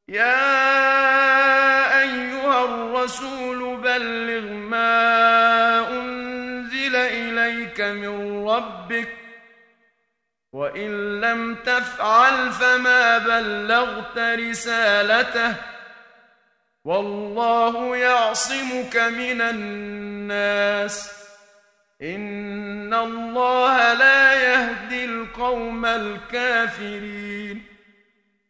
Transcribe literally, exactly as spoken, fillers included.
يا أيها الرسول بلغ ما أنزل إليك من ربك وإن لم تفعل فما بلغت رسالته والله يعصمك من الناس إن الله لا يهدي القوم الكافرين